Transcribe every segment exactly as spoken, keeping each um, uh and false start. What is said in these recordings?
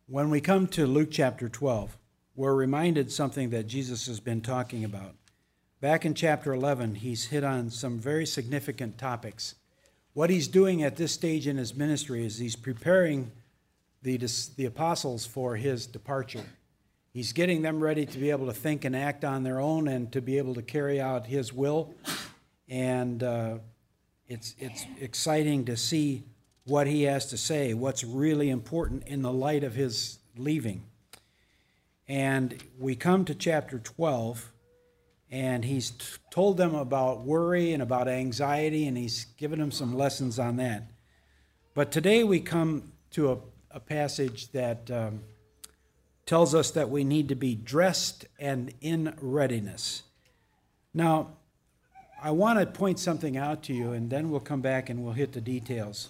When we come to Luke chapter twelve, we're reminded something that Jesus has been talking about. Back in chapter eleven, he's hit on some very significant topics. What he's doing at this stage in his ministry is he's preparing the, the apostles for his departure. He's getting them ready to be able to think and act on their own and to be able to carry out his will. And uh, it's it's exciting to see what he has to say, what's really important in the light of his leaving. And we come to chapter twelve, and he's t- told them about worry and about anxiety, and he's given them some lessons on that. But today we come to a, a passage that um, tells us that we need to be dressed and in readiness. Now, I want to point something out to you, and then we'll come back and we'll hit the details.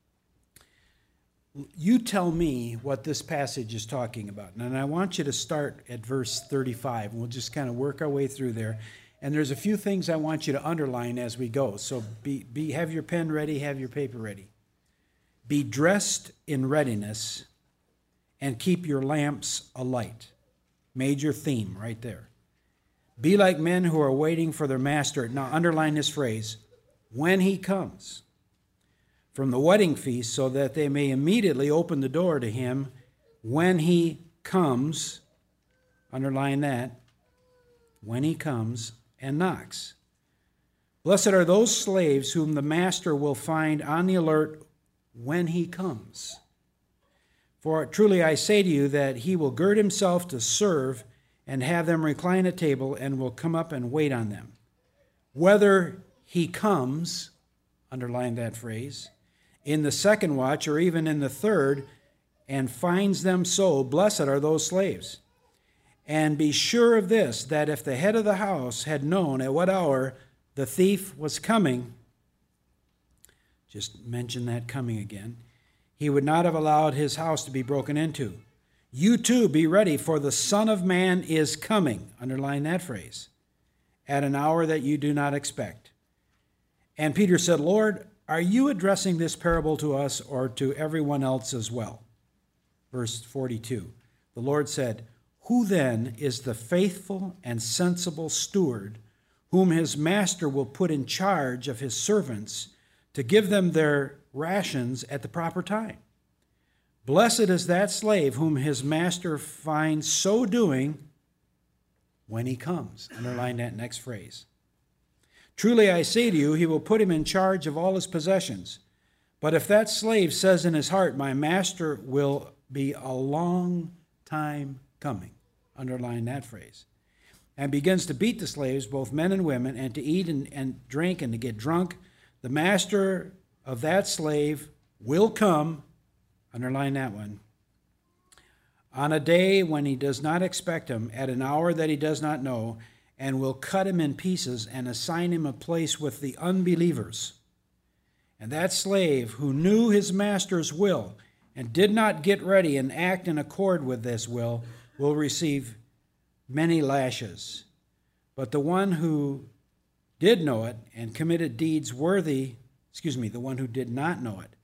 You tell me what this passage is talking about. And I want you to start at verse thirty-five. And we'll just kind of work our way through there. And there's a few things I want you to underline as we go. So be, be have your pen ready, have your paper ready. Be dressed in readiness and keep your lamps alight. Major theme right there. Be like men who are waiting for their master. Now underline this phrase, when he comes from the wedding feast, so that they may immediately open the door to him when he comes, underline that, when he comes and knocks. Blessed are those slaves whom the master will find on the alert when he comes. For truly I say to you that he will gird himself to serve and have them recline at table and will come up and wait on them. Whether he comes, underline that phrase, in the second watch or even in the third, and finds them so, blessed are those slaves. And be sure of this, that if the head of the house had known at what hour the thief was coming, just mention that coming again, he would not have allowed his house to be broken into. You too be ready, for the Son of Man is coming, underline that phrase, at an hour that you do not expect. And Peter said, Lord, are you addressing this parable to us or to everyone else as well? Verse forty-two, the Lord said, who then is the faithful and sensible steward whom his master will put in charge of his servants to give them their rations at the proper time? Blessed is that slave whom his master finds so doing when he comes. Underline that next phrase. Truly I say to you, he will put him in charge of all his possessions. But if that slave says in his heart, my master will be a long time coming, underline that phrase, and begins to beat the slaves, both men and women, and to eat and, and drink and to get drunk, the master of that slave will come, underline that one, on a day when he does not expect him, at an hour that he does not know, and will cut him in pieces and assign him a place with the unbelievers. And that slave who knew his master's will and did not get ready and act in accord with this will will receive many lashes. But the one who did know it and committed deeds worthy, excuse me, the one who did not know it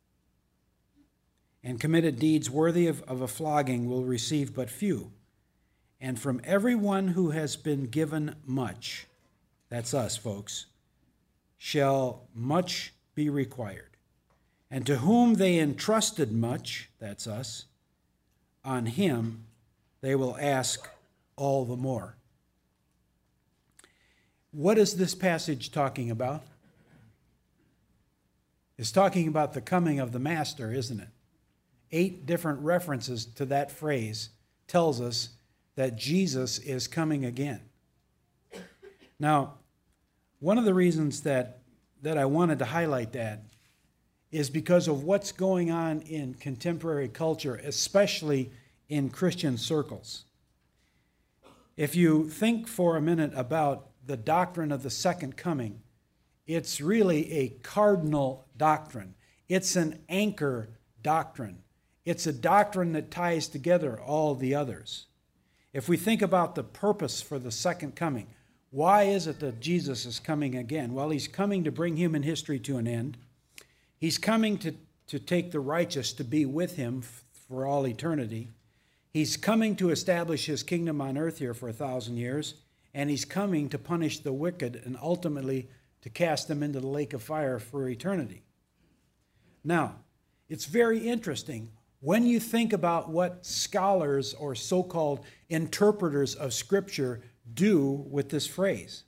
and committed deeds worthy of, of a flogging will receive but few. And from everyone who has been given much, that's us, folks, shall much be required. And to whom they entrusted much, that's us, on him they will ask all the more. What is this passage talking about? It's talking about the coming of the master, isn't it? Eight different references to that phrase tells us that Jesus is coming again. Now, one of the reasons that, that I wanted to highlight that is because of what's going on in contemporary culture, especially in Christian circles. If you think for a minute about the doctrine of the second coming, it's really a cardinal doctrine. It's an anchor doctrine. It's a doctrine that ties together all the others. If we think about the purpose for the second coming, why is it that Jesus is coming again? Well, he's coming to bring human history to an end. He's coming to, to take the righteous to be with him for all eternity. He's coming to establish his kingdom on earth here for a thousand years, and he's coming to punish the wicked and ultimately to cast them into the lake of fire for eternity. Now, it's very interesting when you think about what scholars or so-called interpreters of Scripture do with this phrase.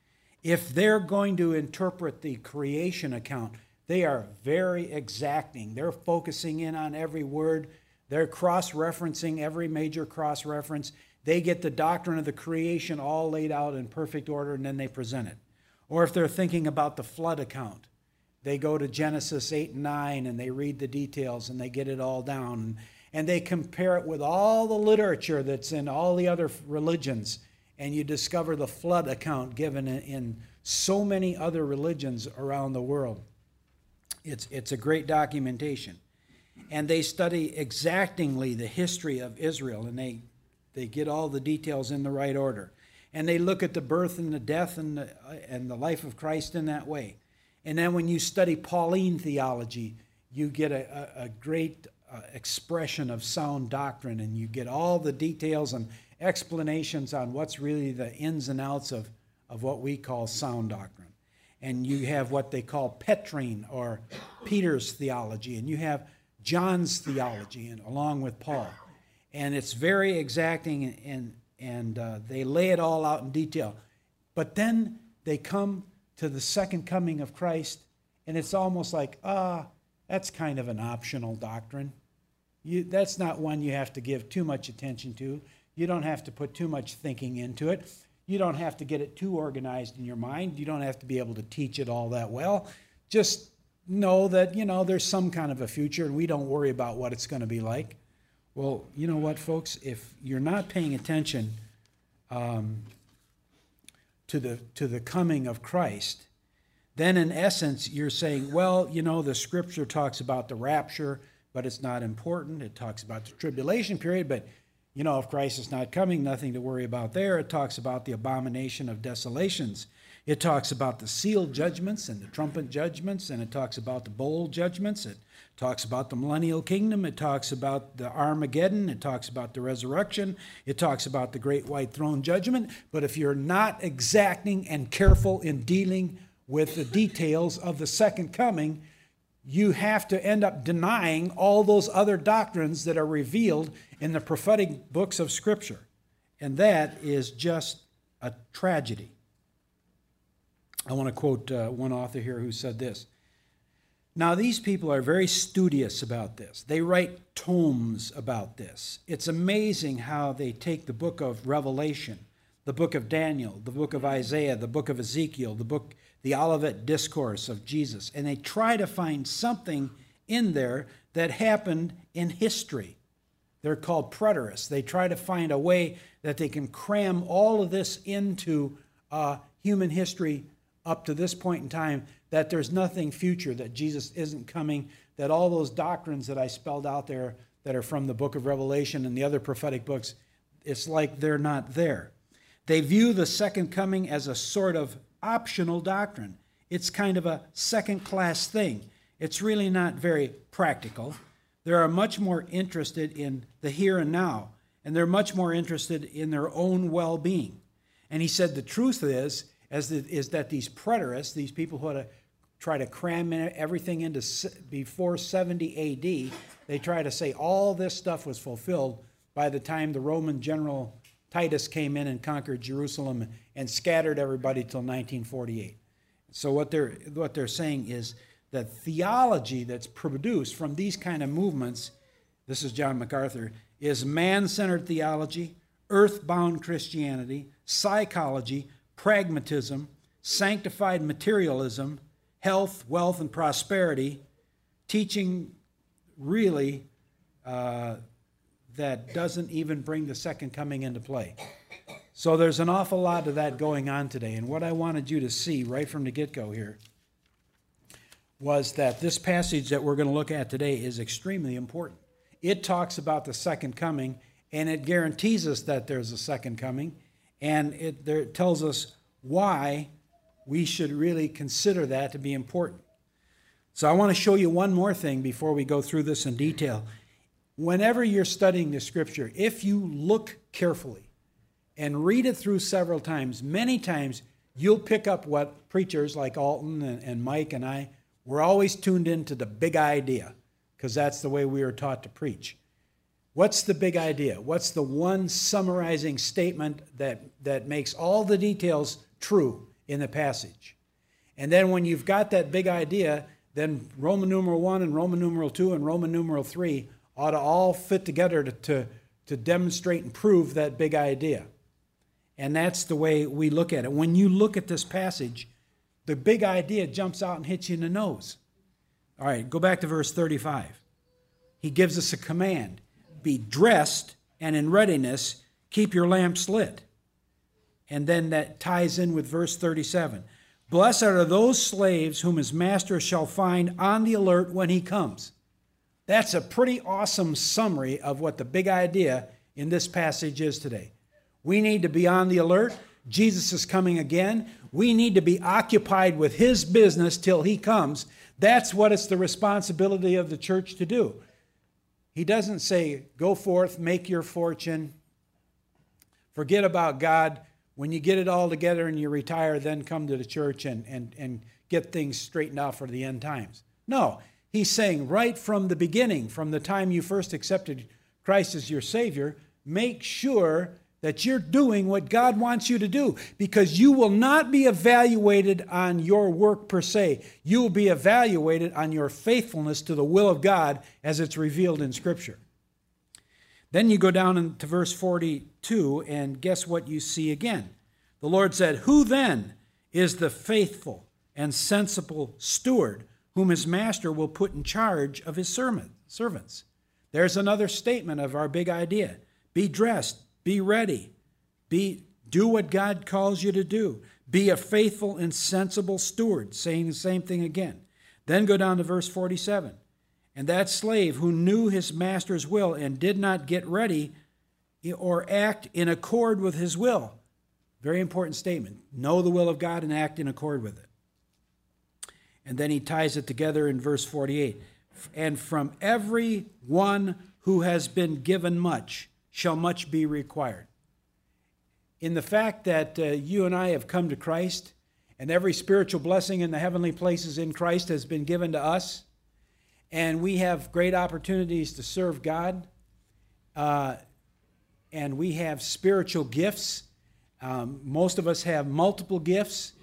If they're going to interpret the creation account, they are very exacting. They're focusing in on every word. They're cross-referencing every major cross-reference. They get the doctrine of the creation all laid out in perfect order, and then they present it. Or if they're thinking about the flood account, they go to Genesis eight and nine, and they read the details, and they get it all down. And they compare it with all the literature that's in all the other religions, and you discover the flood account given in, in so many other religions around the world. It's, it's a great documentation. And they study exactingly the history of Israel, and they, they get all the details in the right order. And they look at the birth and the death and the, and the life of Christ in that way. And then when you study Pauline theology, you get a, a, a great uh, expression of sound doctrine, and you get all the details and explanations on what's really the ins and outs of, of what we call sound doctrine. And you have what they call Petrine, or Peter's theology, and you have John's theology, and along with Paul. And it's very exacting, and, and, and uh, they lay it all out in detail. But then they come to the second coming of Christ, and it's almost like, ah, that's kind of an optional doctrine. You, that's not one you have to give too much attention to. You don't have to put too much thinking into it. You don't have to get it too organized in your mind. You don't have to be able to teach it all that well. Just know that, you know, there's some kind of a future, and we don't worry about what it's going to be like. Well, you know what, folks? If you're not paying attention um, to the to the coming of Christ, then in essence you're saying, well, you know, the Scripture talks about the rapture, but it's not important. It talks about the tribulation period, but you know, if Christ is not coming, nothing to worry about there. It talks about the abomination of desolations. It talks about the seal judgments and the trumpet judgments, and it talks about the bowl judgments. It talks about the millennial kingdom. It talks about the Armageddon. It talks about the resurrection. It talks about the great white throne judgment. But if you're not exacting and careful in dealing with the details of the second coming, you have to end up denying all those other doctrines that are revealed in the prophetic books of Scripture. And that is just a tragedy. I want to quote uh, one author here who said this. Now, these people are very studious about this. They write tomes about this. It's amazing how they take the book of Revelation, the book of Daniel, the book of Isaiah, the book of Ezekiel, the book, the Olivet Discourse of Jesus, and they try to find something in there that happened in history. They're called preterists. They try to find a way that they can cram all of this into uh, human history up to this point in time, that there's nothing future, that Jesus isn't coming, that all those doctrines that I spelled out there that are from the book of Revelation and the other prophetic books, it's like they're not there. They view the second coming as a sort of optional doctrine. It's kind of a second-class thing. It's really not very practical. They are much more interested in the here and now, and they're much more interested in their own well-being. And he said the truth is, as the, is that these preterists, these people who to try to cram in everything into before seventy A D, they try to say all this stuff was fulfilled by the time the Roman general Titus came in and conquered Jerusalem and scattered everybody till nineteen forty-eight. So what they're what they're saying is that theology that's produced from these kind of movements, this is John MacArthur, is man-centered theology, earth-bound Christianity, psychology, pragmatism, sanctified materialism, health, wealth, and prosperity, teaching really uh, that doesn't even bring the second coming into play. So there's an awful lot of that going on today. And what I wanted you to see right from the get-go here was that this passage that we're going to look at today is extremely important. It talks about the second coming, and it guarantees us that there's a second coming, and it, there, it tells us why we should really consider that to be important. So I want to show you one more thing before we go through this in detail. whenever you're studying the Scripture, if you look carefully and read it through several times, many times you'll pick up what preachers like Alton and, and Mike and I, we're always tuned into the big idea, because that's the way we were taught to preach. What's the big idea? What's the one summarizing statement that, that makes all the details true in the passage? And then when you've got that big idea, then Roman numeral one and Roman numeral two and Roman numeral three ought to all fit together to, to, to demonstrate and prove that big idea. And that's the way we look at it. When you look at this passage, the big idea jumps out and hits you in the nose. All right, go back to verse thirty-five. He gives us a command. Be dressed and in readiness, keep your lamps lit. And then that ties in with verse thirty-seven. Blessed are those slaves whom his master shall find on the alert when he comes. That's a pretty awesome summary of what the big idea in this passage is today. We need to be on the alert. Jesus is coming again. We need to be occupied with his business till he comes. That's what it's the responsibility of the church to do. He doesn't say, go forth, make your fortune, forget about God. When you get it all together and you retire, then come to the church and, and, and get things straightened out for the end times. No, he's saying right from the beginning, from the time you first accepted Christ as your Savior, make sure that you're doing what God wants you to do, because you will not be evaluated on your work per se. You will be evaluated on your faithfulness to the will of God as it's revealed in Scripture. Then you go down into verse forty-two, and guess what you see again? The Lord said, who then is the faithful and sensible steward whom his master will put in charge of his servants? There's another statement of our big idea. Be dressed. Be ready. Be, do what God calls you to do. Be a faithful and sensible steward, saying the same thing again. Then go down to verse forty-seven. And that slave who knew his master's will and did not get ready or act in accord with his will. Very important statement. Know the will of God and act in accord with it. And then he ties it together in verse forty-eight. And from every one who has been given much shall much be required. In the fact that uh, you and I have come to Christ, and every spiritual blessing in the heavenly places in Christ has been given to us, and we have great opportunities to serve God, uh, and we have spiritual gifts. Um, most of us have multiple gifts.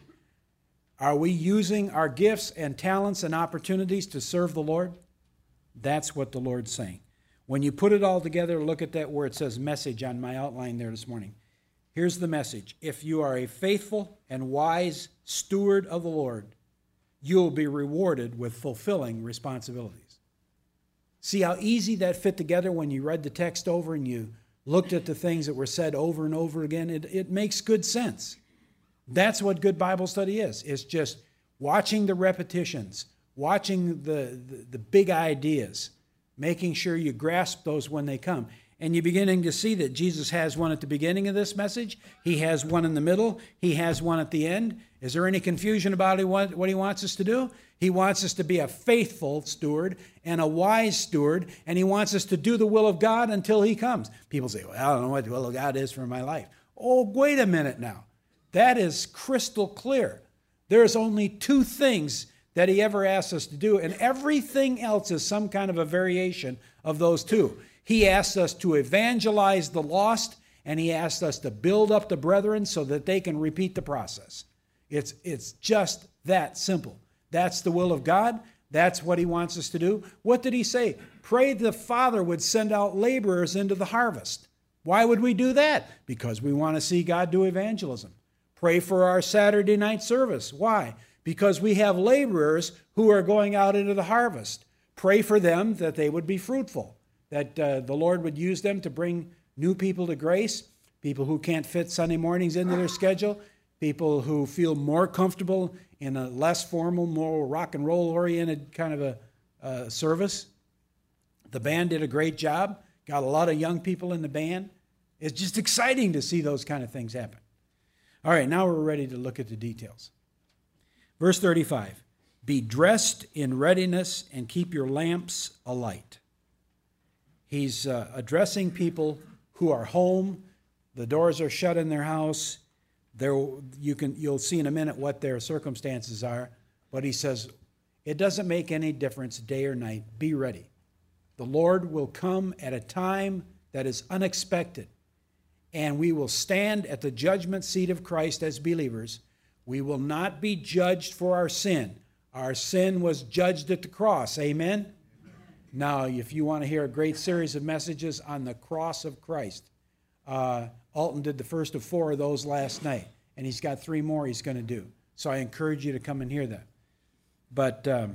Are we using our gifts and talents and opportunities to serve the Lord? That's what the Lord's saying. When you put it all together, look at that where it says message on my outline there this morning. Here's the message. If you are a faithful and wise steward of the Lord, you will be rewarded with fulfilling responsibilities. See how easy that fit together when you read the text over and you looked at the things that were said over and over again? It, it makes good sense. That's what good Bible study is. It's just watching the repetitions, watching the, the, the big ideas, making sure you grasp those when they come. And you're beginning to see that Jesus has one at the beginning of this message. He has one in the middle. He has one at the end. Is there any confusion about what he wants us to do? He wants us to be a faithful steward and a wise steward, and he wants us to do the will of God until he comes. People say, well, I don't know what the will of God is for my life. Oh, wait a minute now. That is crystal clear. There's only two things that he ever asks us to do, and everything else is some kind of a variation of those two. He asks us to evangelize the lost, and he asks us to build up the brethren so that they can repeat the process. It's, it's just that simple. That's the will of God. That's what he wants us to do. What did he say? Pray the Father would send out laborers into the harvest. Why would we do that? Because we want to see God do evangelism. Pray for our Saturday night service. Why? Because we have laborers who are going out into the harvest. Pray for them that they would be fruitful, that uh, the Lord would use them to bring new people to grace, people who can't fit Sunday mornings into their schedule, people who feel more comfortable in a less formal, more rock and roll oriented kind of a uh, service. The band did a great job, got a lot of young people in the band. It's just exciting to see those kind of things happen. All right, now we're ready to look at the details. Verse thirty-five, be dressed in readiness and keep your lamps alight. He's uh, addressing people who are home. The doors are shut in their house. There, you can, you'll see in a minute what their circumstances are. But he says, it doesn't make any difference day or night. Be ready. The Lord will come at a time that is unexpected. And we will stand at the judgment seat of Christ as believers. We will not be judged for our sin. Our sin was judged at the cross. Amen? Amen. Now, if you want to hear a great series of messages on the cross of Christ, uh, Alton did the first of four of those last night. And he's got three more he's going to do. So I encourage you to come and hear that. But um,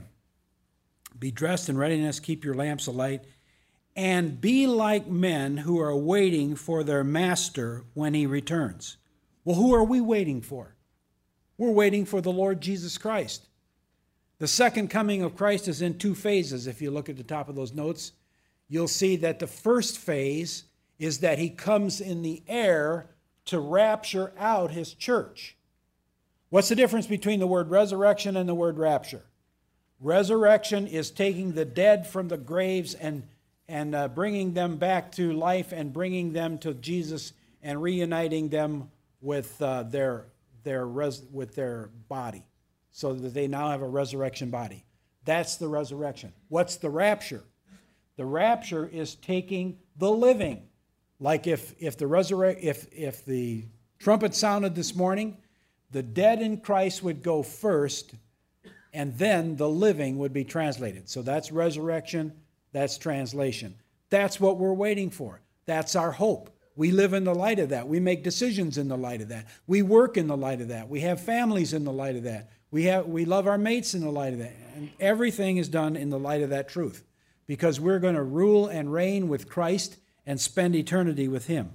be dressed in readiness, keep your lamps alight, and be like men who are waiting for their master when he returns. Well, who are we waiting for? We're waiting for the Lord Jesus Christ. The second coming of Christ is in two phases. If you look at the top of those notes, you'll see that the first phase is that he comes in the air to rapture out his church. What's the difference between the word resurrection and the word rapture? Resurrection is taking the dead from the graves and, and uh, bringing them back to life and bringing them to Jesus and reuniting them with uh, their, their, res- with their body so that they now have a resurrection body. That's the resurrection. What's the rapture? The rapture is taking the living. Like if, if, the, resurre- if, if the trumpet sounded this morning, the dead in Christ would go first, and then the living would be translated. So that's resurrection, that's translation. That's what we're waiting for. That's our hope. We live in the light of that. We make decisions in the light of that. We work in the light of that. We have families in the light of that. We have we love our mates in the light of that. And everything is done in the light of that truth, because we're going to rule and reign with Christ and spend eternity with him.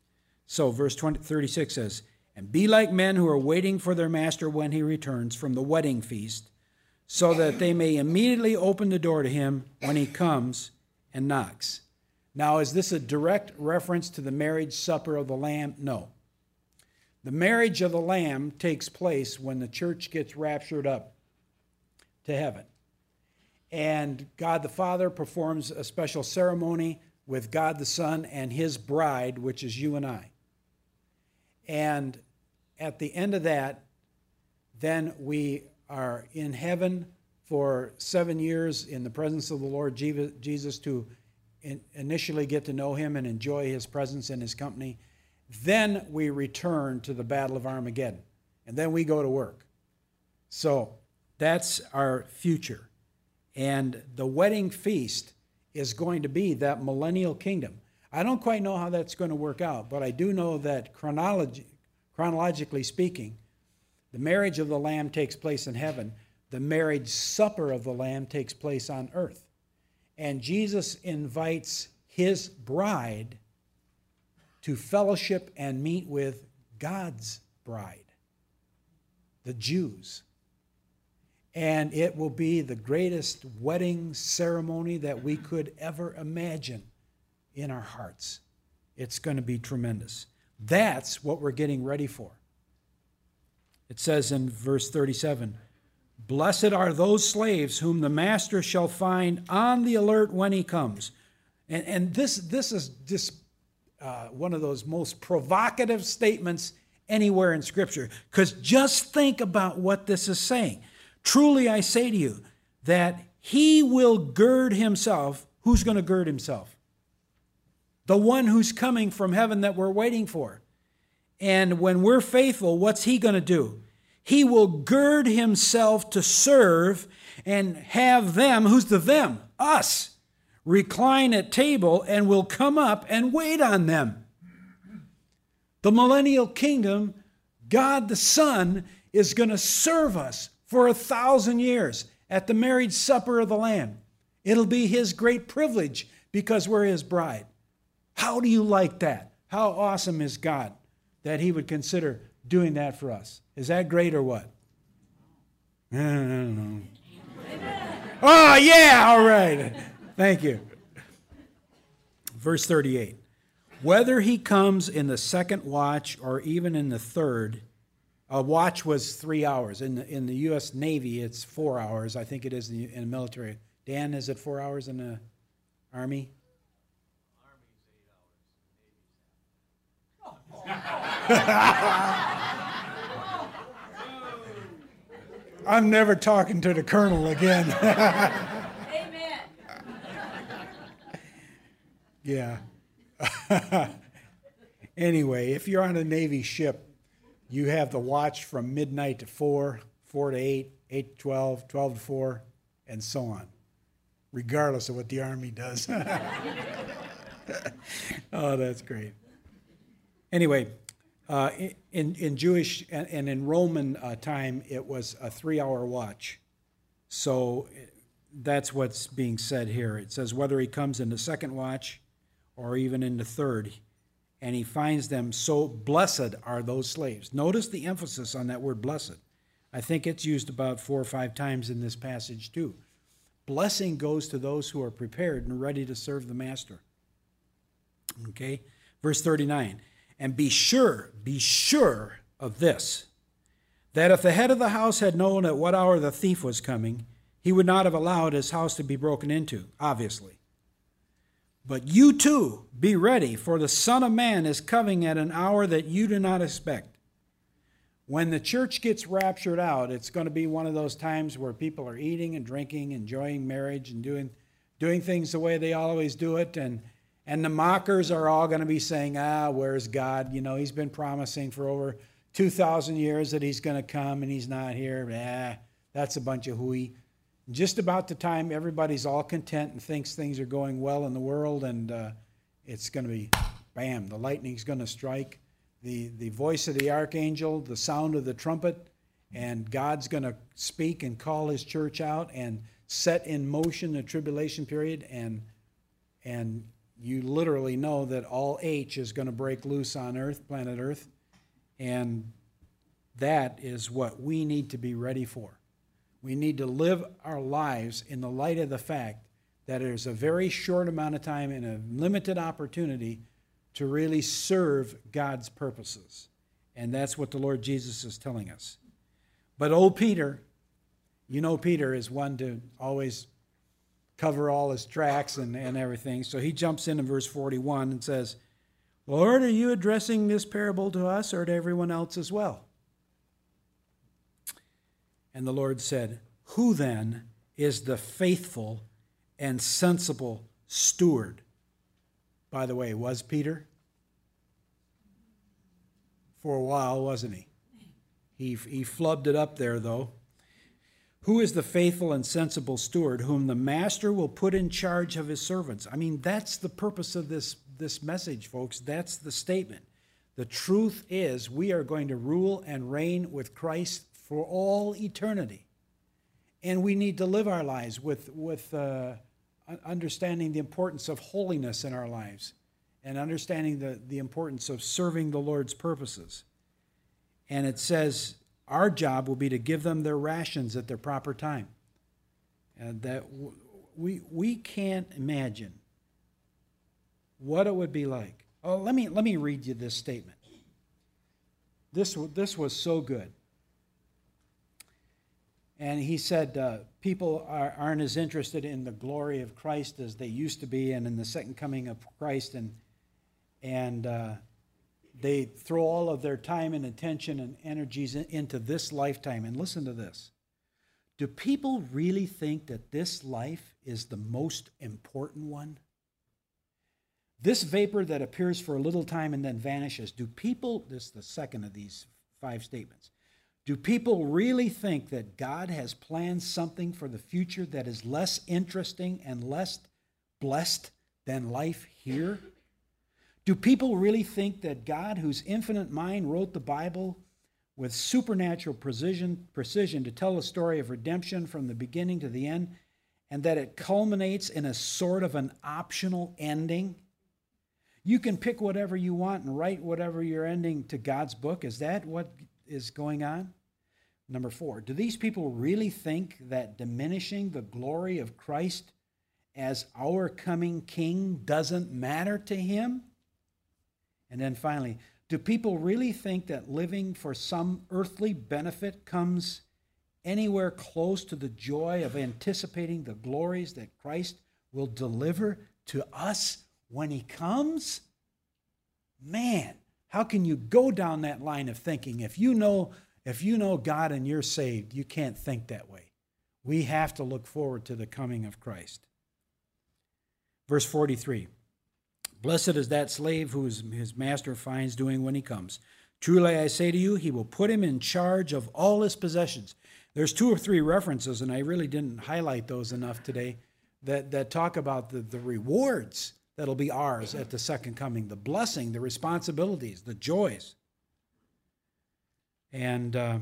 So verse twenty, thirty-six says, and be like men who are waiting for their master when he returns from the wedding feast, so that they may immediately open the door to him when he comes and knocks. Now, is this a direct reference to the marriage supper of the Lamb? No. The marriage of the Lamb takes place when the church gets raptured up to heaven. And God the Father performs a special ceremony with God the Son and his bride, which is you and I. And at the end of that, then we are in heaven for seven years in the presence of the Lord Jesus to initially get to know him and enjoy his presence and his company. Then we return to the Battle of Armageddon, and then we go to work. So that's our future. And the wedding feast is going to be that millennial kingdom. I don't quite know how that's going to work out, but I do know that chronology, chronologically speaking, the marriage of the Lamb takes place in heaven. The marriage supper of the Lamb takes place on earth. And Jesus invites his bride to fellowship and meet with God's bride, the Jews. And it will be the greatest wedding ceremony that we could ever imagine in our hearts. It's going to be tremendous. That's what we're getting ready for. It says in verse thirty-seven, blessed are those slaves whom the master shall find on the alert when he comes. And, and this, this is just uh, one of those most provocative statements anywhere in Scripture. Because just think about what this is saying. Truly I say to you that he will gird himself. Who's going to gird himself? The one who's coming from heaven that we're waiting for. And when we're faithful, what's he going to do? He will gird himself to serve and have them, who's the them? Us, recline at table and will come up and wait on them. The millennial kingdom, God the Son is going to serve us for a thousand years at the marriage supper of the Lamb. It'll be his great privilege because we're his bride. How do you like that? How awesome is God that he would consider doing that for us? Is that great or what? I don't know. Oh, yeah, all right. Thank you. Verse thirty-eight. Whether he comes in the second watch or even in the third, a watch was three hours. In the, in the U S Navy, it's four hours. I think it is in the, in the military. Dan, is it four hours in the Army? I'm never talking to the colonel again. Amen. Yeah. Anyway, if you're on a Navy ship, you have the watch from midnight to four, four to eight, eight to twelve, twelve to four, and so on, regardless of what the Army does. Oh, that's great. Anyway, uh, in, in Jewish and, and in Roman uh, time, it was a three-hour watch. So that's what's being said here. It says whether he comes in the second watch or even in the third, and he finds them, so blessed are those slaves. Notice the emphasis on that word blessed. I think it's used about four or five times in this passage too. Blessing goes to those who are prepared and ready to serve the master. Okay, verse thirty-nine. And be sure, be sure of this, that if the head of the house had known at what hour the thief was coming, he would not have allowed his house to be broken into, obviously. But you too be ready, for the Son of Man is coming at an hour that you do not expect. When the church gets raptured out, it's going to be one of those times where people are eating and drinking, enjoying marriage, and doing doing things the way they always do it. And, and the mockers are all going to be saying, ah, where's God? You know, he's been promising for over two thousand years that he's going to come, and he's not here. Ah, that's a bunch of hooey. Just about the time everybody's all content and thinks things are going well in the world, and uh, it's going to be, bam, the lightning's going to strike, the, the voice of the archangel, the sound of the trumpet, and God's going to speak and call his church out and set in motion the tribulation period, and, and you literally know that all H is going to break loose on Earth, planet Earth, and that is what we need to be ready for. We need to live our lives in the light of the fact that there's a very short amount of time and a limited opportunity to really serve God's purposes. And that's what the Lord Jesus is telling us. But old Peter, you know Peter is one to always cover all his tracks and, and everything. So he jumps in in verse forty-one and says, Lord, are you addressing this parable to us or to everyone else as well? And the Lord said, who then is the faithful and sensible steward? By the way, was Peter? For a while, wasn't he? He, he flubbed it up there, though. Who is the faithful and sensible steward whom the master will put in charge of his servants? I mean, that's the purpose of this, this message, folks. That's the statement. The truth is we are going to rule and reign with Christ for all eternity. And we need to live our lives with, with uh, understanding the importance of holiness in our lives and understanding the, the importance of serving the Lord's purposes. And it says our job will be to give them their rations at their proper time. And that w- we, we can't imagine what it would be like. Oh, let me, let me read you this statement. This, this was so good. And he said uh, people are, aren't as interested in the glory of Christ as they used to be and in the second coming of Christ. And, and uh, they throw all of their time and attention and energies in, into this lifetime. And listen to this. Do people really think that this life is the most important one? This vapor that appears for a little time and then vanishes, do people, this is the second of these five statements, do people really think that God has planned something for the future that is less interesting and less blessed than life here? Do people really think that God, whose infinite mind wrote the Bible with supernatural precision, precision to tell a story of redemption from the beginning to the end, and that it culminates in a sort of an optional ending? You can pick whatever you want and write whatever your ending to God's book. Is that what is going on? Number four, do these people really think that diminishing the glory of Christ as our coming King doesn't matter to him? And then finally, do people really think that living for some earthly benefit comes anywhere close to the joy of anticipating the glories that Christ will deliver to us when he comes? Man, How can you go down that line of thinking? If you know, if you know God and you're saved, you can't think that way. We have to look forward to the coming of Christ. Verse forty-three. Blessed is that slave who his master finds doing when he comes. Truly I say to you, he will put him in charge of all his possessions. There's two or three references, and I really didn't highlight those enough today, that, that talk about the, the rewards that'll be ours at the second coming, the blessing, the responsibilities, the joys. And uh,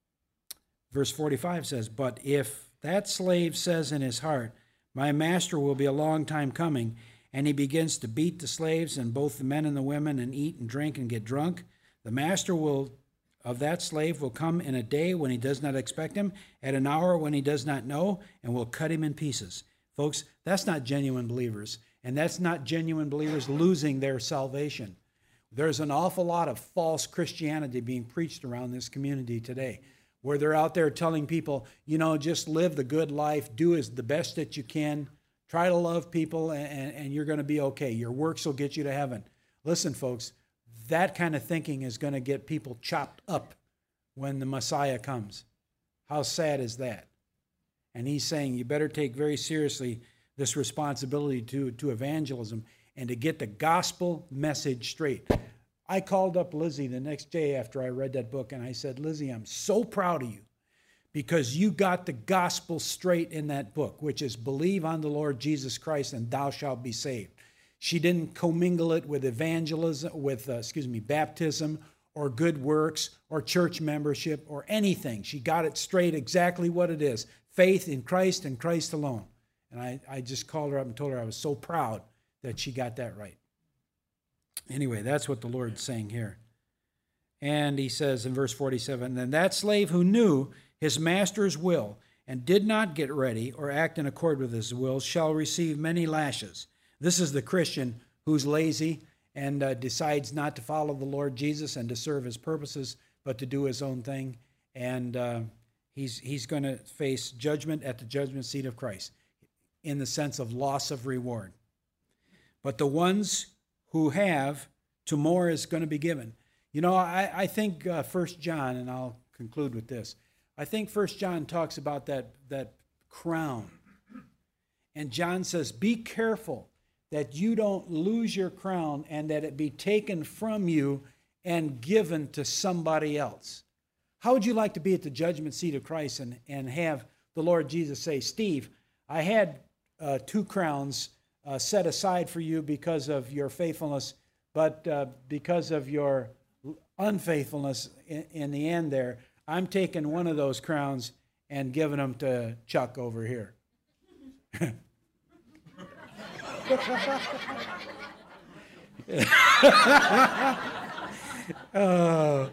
verse forty-five says, but if that slave says in his heart, my master will be a long time coming, and he begins to beat the slaves and both the men and the women and eat and drink and get drunk, the master will of that slave will come in a day when he does not expect him, at an hour when he does not know, and will cut him in pieces. Folks, that's not genuine believers, and that's not genuine believers losing their salvation. There's an awful lot of false Christianity being preached around this community today, where they're out there telling people, you know, just live the good life, do as the best that you can, try to love people, and, and you're going to be okay. Your works will get you to heaven. Listen, folks, that kind of thinking is going to get people chopped up when the Messiah comes. How sad is that? And he's saying you better take very seriously this responsibility to, to evangelism and to get the gospel message straight. I called up Lizzie the next day after I read that book, and I said, Lizzie, I'm so proud of you because you got the gospel straight in that book, which is believe on the Lord Jesus Christ and thou shalt be saved. She didn't commingle it with evangelism, with, uh, excuse me, baptism or good works or church membership or anything. She got it straight exactly what it is. Faith in Christ and Christ alone. And I, I just called her up and told her I was so proud that she got that right. Anyway, that's what the Lord's saying here. And he says in verse forty-seven, then that slave who knew his master's will and did not get ready or act in accord with his will shall receive many lashes. This is the Christian who's lazy and uh, decides not to follow the Lord Jesus and to serve his purposes, but to do his own thing. And uh, he's, he's going to face judgment at the judgment seat of Christ in the sense of loss of reward. But the ones who have, to more is going to be given. You know, I, I think uh, First John, and I'll conclude with this, I think First John talks about that, that crown. And John says, be careful that you don't lose your crown and that it be taken from you and given to somebody else. How would you like to be at the judgment seat of Christ and, and have the Lord Jesus say, Steve, I had uh, two crowns uh, set aside for you because of your faithfulness, but uh, because of your unfaithfulness in, in the end there, I'm taking one of those crowns and giving them to Chuck over here. uh,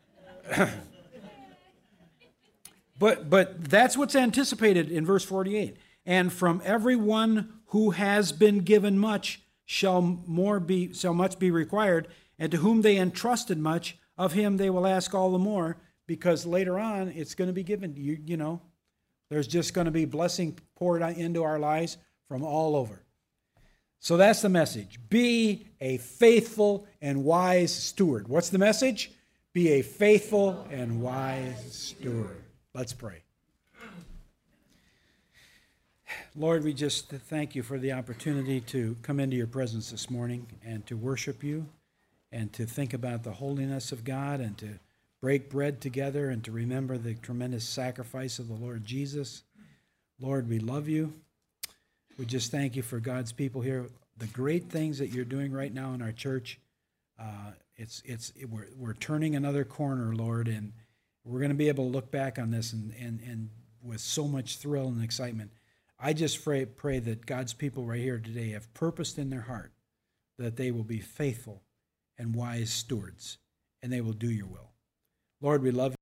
but but that's what's anticipated in verse forty-eight. And from everyone who has been given much shall more be shall much be required, and to whom they entrusted much, of him they will ask all the more, because later on it's going to be given. You you know, there's just going to be blessing poured into our lives from all over. So that's the message. Be a faithful and wise steward. What's the message? Be a faithful and wise steward. Let's pray. Lord, we just thank you for the opportunity to come into your presence this morning and to worship you and to think about the holiness of God and to break bread together and to remember the tremendous sacrifice of the Lord Jesus. Lord, we love you. We just thank you for God's people here. The great things that you're doing right now in our church, uh, it's it's it, we're we're turning another corner, Lord, and we're going to be able to look back on this and and and with so much thrill and excitement. I just pray pray that God's people right here today have purposed in their heart that they will be faithful and wise stewards, and they will do your will. Lord, we love you.